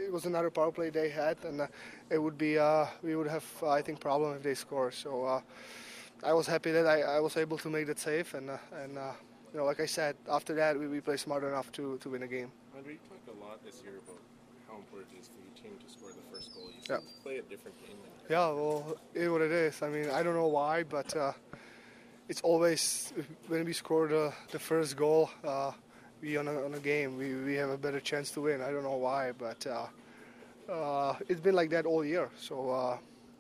it was another power play they had, and it would be we would have I think problem if they score. So I was happy that I was able to make that save, and like I said, after that we played smart enough to win a game. Andre, you talked a lot this year about how important it is for your team to score the first goal. You seem to play a different game than yeah, well, it is what it is. I mean, I don't know why, but it's always when we score the first goal, we on a game we have a better chance to win. I don't know why, but it's been like that all year. So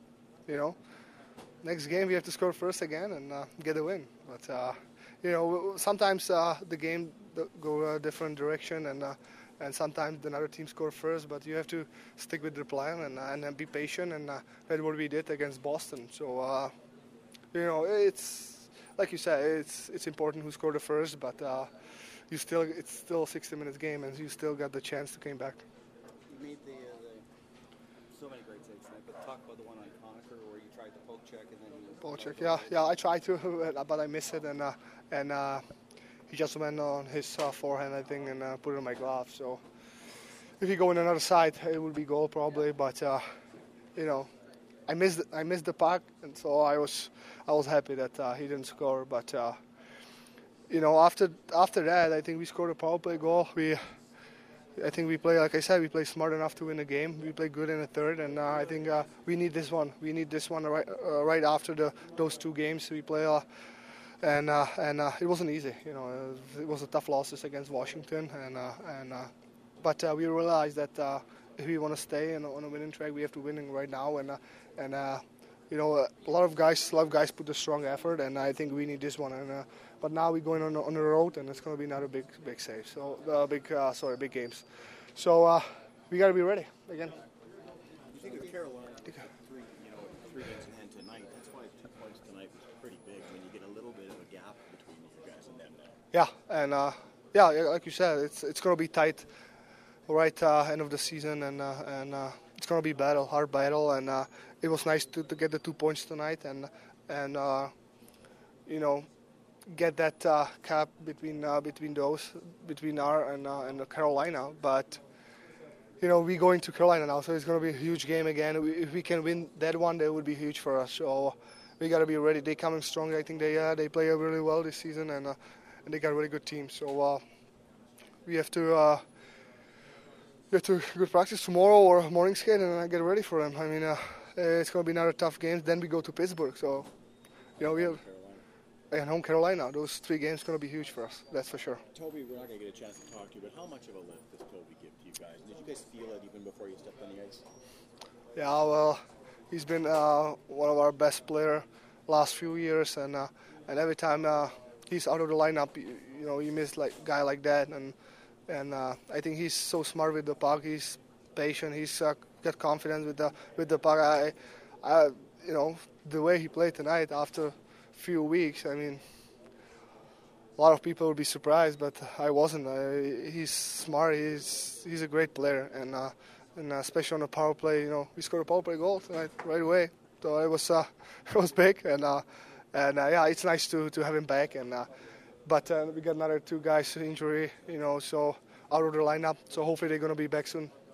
next game we have to score first again and get a win. But sometimes the game go a different direction, and sometimes another team score first. But you have to stick with the plan and be patient, and that's what we did against Boston. So it's like you said, it's important who scored the first, but it's still a 60-minute game, and you still got the chance to come back. You made so many great saves tonight, but talk about the one on Conacher where you tried to poke check and then poke check. Yeah, I tried to, but I missed it, and he just went on his forehand, I think, and put it on my glove. So if you go on another side, it would be goal probably, but I missed the puck, and so I was happy that he didn't score. But after that, I think we scored a power play goal. I think we play, like I said, we play smart enough to win the game. We played good in the third, and I think we need this one. We need this one right after those two games we play. And it wasn't easy. It was a tough losses against Washington, but we realized that if we want to stay on a winning track, we have to win right now. And a lot of guys put a strong effort, and I think we need this one. But now we're going on the road, and it's going to be another big save. So big games. So we got to be ready again. You think of Carolina, three games in hand tonight. That's why 2 points tonight was pretty big. I mean, you get a little bit of a gap between you guys and them now. Yeah, and like you said, it's going to be tight right end of the season, and it's going to be hard battle, and it was nice to get the 2 points tonight, and get that cap between our and Carolina. But we going to Carolina now, so it's going to be a huge game again. If we can win that one, that would be huge for us. So we got to be ready. They coming strong. I think they play really well this season, and they got a really good team. So we have to good practice tomorrow or morning skate and get ready for them. I mean, it's going to be another tough game. Then we go to Pittsburgh. So we have. And home Carolina, those 3 games are going to be huge for us, that's for sure. Toby, we're not going to get a chance to talk to you, but how much of a lift does Toby give to you guys? Did you guys feel it even before you stepped on the ice? Yeah, well, he's been one of our best players last few years, and every time he's out of the lineup, you miss like a guy like that, and I think he's so smart with the puck. He's patient. He's got confidence with the puck. I the way he played tonight after few weeks, I mean, a lot of people would be surprised, but I wasn't. He's smart. He's a great player, and especially on the power play. We scored a power play goal tonight right away, so it was big, and it's nice to have him back. But we got another 2 guys injury, so out of the lineup. So hopefully they're gonna be back soon.